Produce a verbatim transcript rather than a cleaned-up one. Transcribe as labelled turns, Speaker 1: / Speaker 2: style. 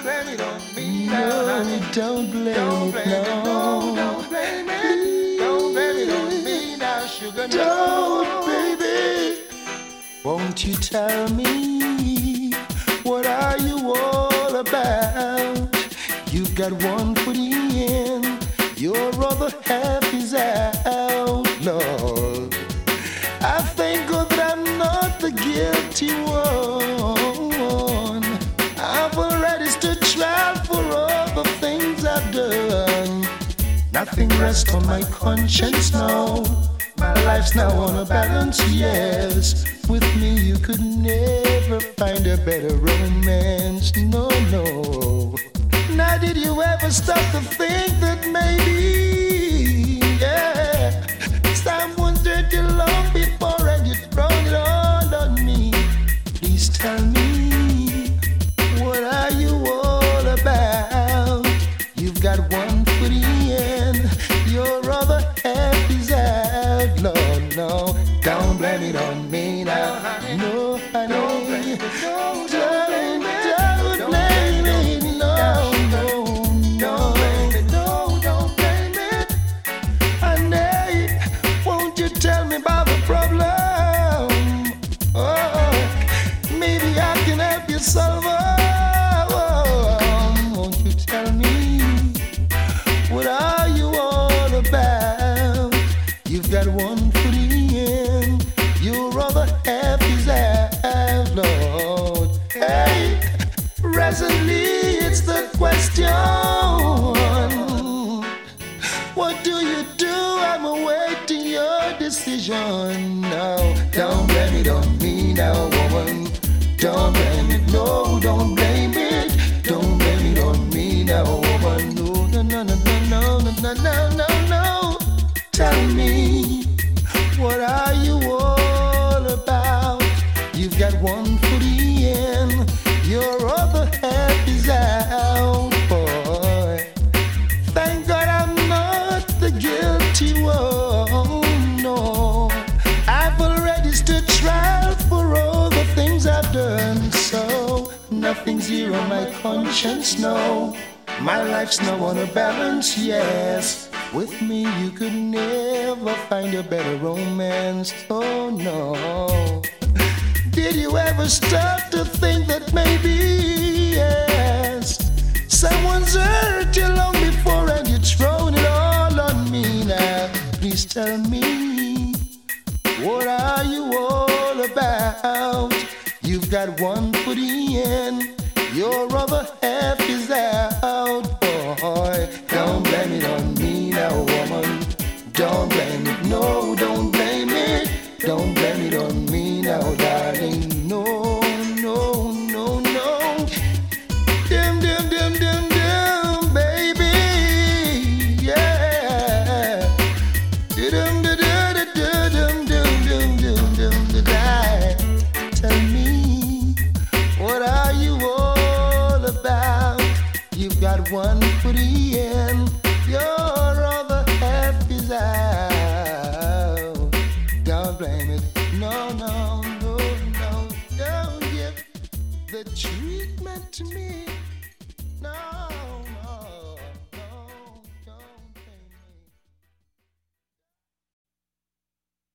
Speaker 1: blame it on me now, honey.
Speaker 2: Don't blame
Speaker 1: Don't
Speaker 2: it,
Speaker 1: blame it, no,
Speaker 2: no.
Speaker 1: don't blame it. Don't blame it on me now, sugar,
Speaker 2: Don't,
Speaker 1: no.
Speaker 2: baby. Won't you tell me, what are you all about? You've got one foot in, your other half is out, Lord. I thank God that I'm not the guilty one. I've already stood trial for all the things I've done. Nothing rests on my conscience, no. My life's now on a balance, yes. With me you could never find a better romance, no, no. Now did you ever stop to think that maybe, yeah, someone did you long before and you thrown it all on me? Please tell me, what are you all about? You've got one foot in, your other half is out, Lord, no. Don't blame it on me now, no, honey.
Speaker 1: Don't blame it, no,
Speaker 2: Don't,
Speaker 1: don't blame it.
Speaker 2: don't blame it, no, no,
Speaker 1: Don't blame it, no, don't blame it.
Speaker 2: honey. Won't you tell me about the problem? Oh, maybe I can help you solve it. Won't you tell me, what are you all about? You've got one foot in, your other half is out, Lord. Hey, presently it's the question, what do you do? I'm awaiting your decision now. Don't blame it on me now, woman. Don't blame it, no, don't blame it. Don't blame it on me now, woman. No, no, no, no, no, no, no, no, no, no. Tell me, what are you all about? You've got one foot in, your other half is out, boy. Thank God I'm not the guilty one, no. I've already stood trial for all the things I've done, so nothing's here on my conscience, no. My life's now on a balance, yes. With me you could never find a better romance, oh no. Did you ever stop to think that maybe, yes, someone's hurt you long before and you're throwing it all on me now? Please tell me, what are you all about? You've got one foot in, your other half is out, boy. Don't blame it on me now, woman. Don't blame it, no, don't blame it. Don't blame it on me now, darling. No, no, no, no. Dim, dim, dim, dim, dim, baby, yeah. Dim, dim, dim, dim, dim, dim, dim, dim, dim. Tell me, what are you all about? You've got one foot in, your other half is out. Don't blame it, no, no, no, no. Don't give the treatment to me, no, no.